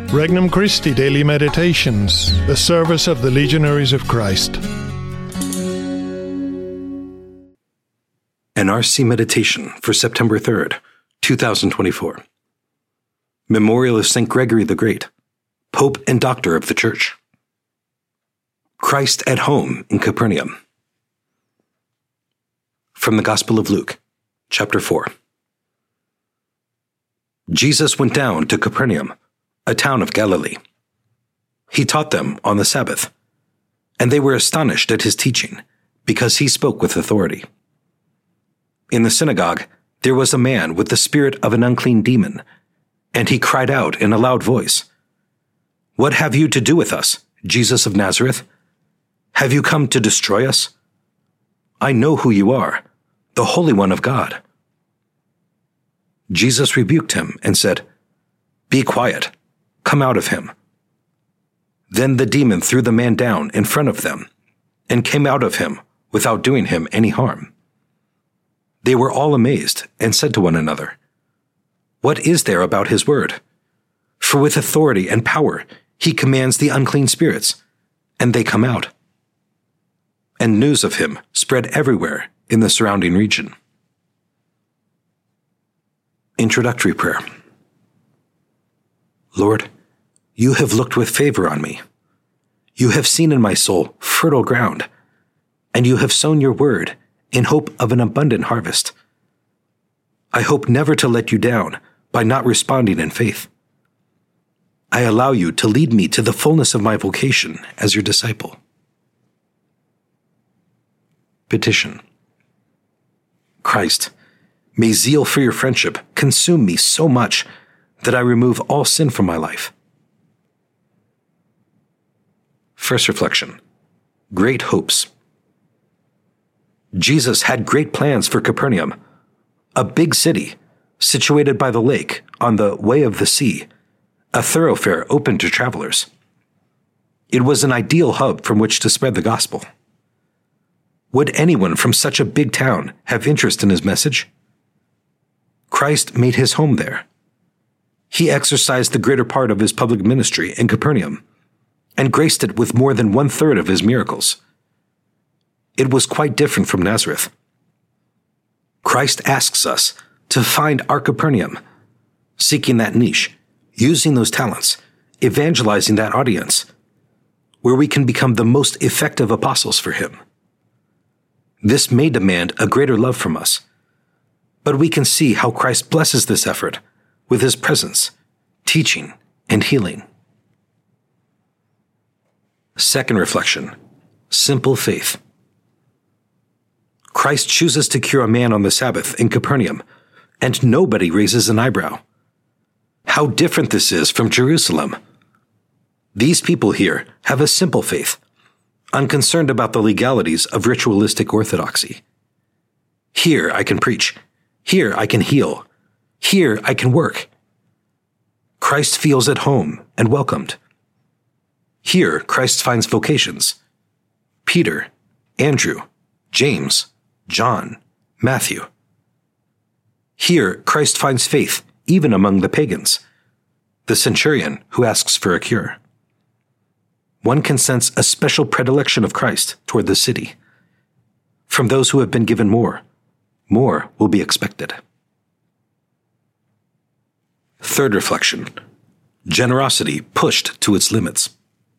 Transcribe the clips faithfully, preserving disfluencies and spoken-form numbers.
Regnum Christi Daily Meditations, the service of the Legionaries of Christ. An R C Meditation for September third, two thousand twenty-four. Memorial of Saint Gregory the Great, Pope and Doctor of the Church. Christ at home in Capernaum. From the Gospel of Luke, chapter four. Jesus went down to Capernaum, a town of Galilee. He taught them on the Sabbath, and they were astonished at his teaching, because he spoke with authority. In the synagogue, there was a man with the spirit of an unclean demon, and he cried out in a loud voice, "What have you to do with us, Jesus of Nazareth? Have you come to destroy us? I know who you are, the Holy One of God." Jesus rebuked him and said, "Be quiet, come out of him." Then the demon threw the man down in front of them, and came out of him without doing him any harm. They were all amazed and said to one another, "What is there about his word? For with authority and power he commands the unclean spirits, and they come out." And news of him spread everywhere in the surrounding region. Introductory Prayer. Lord, you have looked with favor on me. You have seen in my soul fertile ground, and you have sown your word in hope of an abundant harvest. I hope never to let you down by not responding in faith. I allow you to lead me to the fullness of my vocation as your disciple. Petition. Christ, may zeal for your friendship consume me so much that I remove all sin from my life. First reflection. Great hopes. Jesus had great plans for Capernaum, a big city situated by the lake on the way of the sea, a thoroughfare open to travelers. It was an ideal hub from which to spread the gospel. Would anyone from such a big town have interest in his message? Christ made his home there. He exercised the greater part of his public ministry in Capernaum, and graced it with more than one-third of his miracles. It was quite different from Nazareth. Christ asks us to find our Capernaum, seeking that niche, using those talents, evangelizing that audience, where we can become the most effective apostles for him. This may demand a greater love from us, but we can see how Christ blesses this effort with his presence, teaching, and healing. Second reflection. Simple faith. Christ chooses to cure a man on the Sabbath in Capernaum, and nobody raises an eyebrow. How different this is from Jerusalem. These people here have a simple faith, unconcerned about the legalities of ritualistic orthodoxy. Here I can preach. Here I can heal. Here I can work. Christ feels at home and welcomed. Here Christ finds vocations. Peter, Andrew, James, John, Matthew. Here Christ finds faith even among the pagans, the centurion who asks for a cure. One can sense a special predilection of Christ toward the city. From those who have been given more, more will be expected. Third reflection. Generosity pushed to its limits.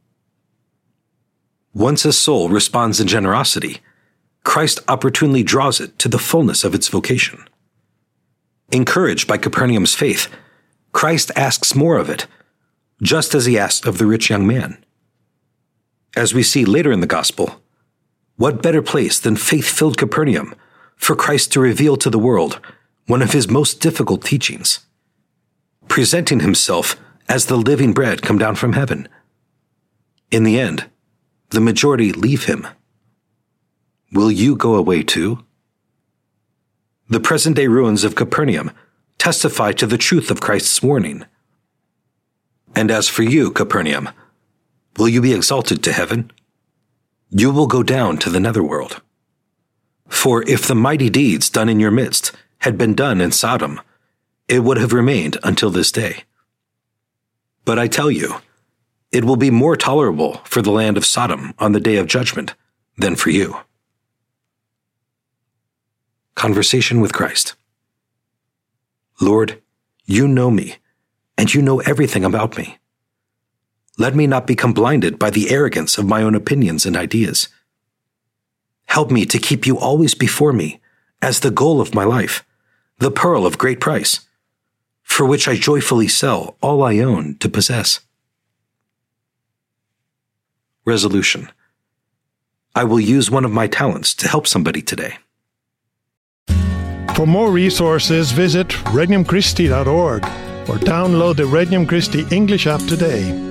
Once a soul responds in generosity, Christ opportunely draws it to the fullness of its vocation. Encouraged by Capernaum's faith, Christ asks more of it, just as he asked of the rich young man. As we see later in the Gospel, what better place than faith-filled Capernaum for Christ to reveal to the world one of his most difficult teachings, presenting himself as the living bread come down from heaven. In the end, the majority leave him. Will you go away too? The present-day ruins of Capernaum testify to the truth of Christ's warning. And as for you, Capernaum, will you be exalted to heaven? You will go down to the netherworld. For if the mighty deeds done in your midst had been done in Sodom, it would have remained until this day. But I tell you, it will be more tolerable for the land of Sodom on the day of judgment than for you. Conversation with Christ. Lord, you know me, and you know everything about me. Let me not become blinded by the arrogance of my own opinions and ideas. Help me to keep you always before me as the goal of my life, the pearl of great price, for which I joyfully sell all I own to possess. Resolution. I will use one of my talents to help somebody today. For more resources, visit regnum christi dot org or download the Regnum Christi English app today.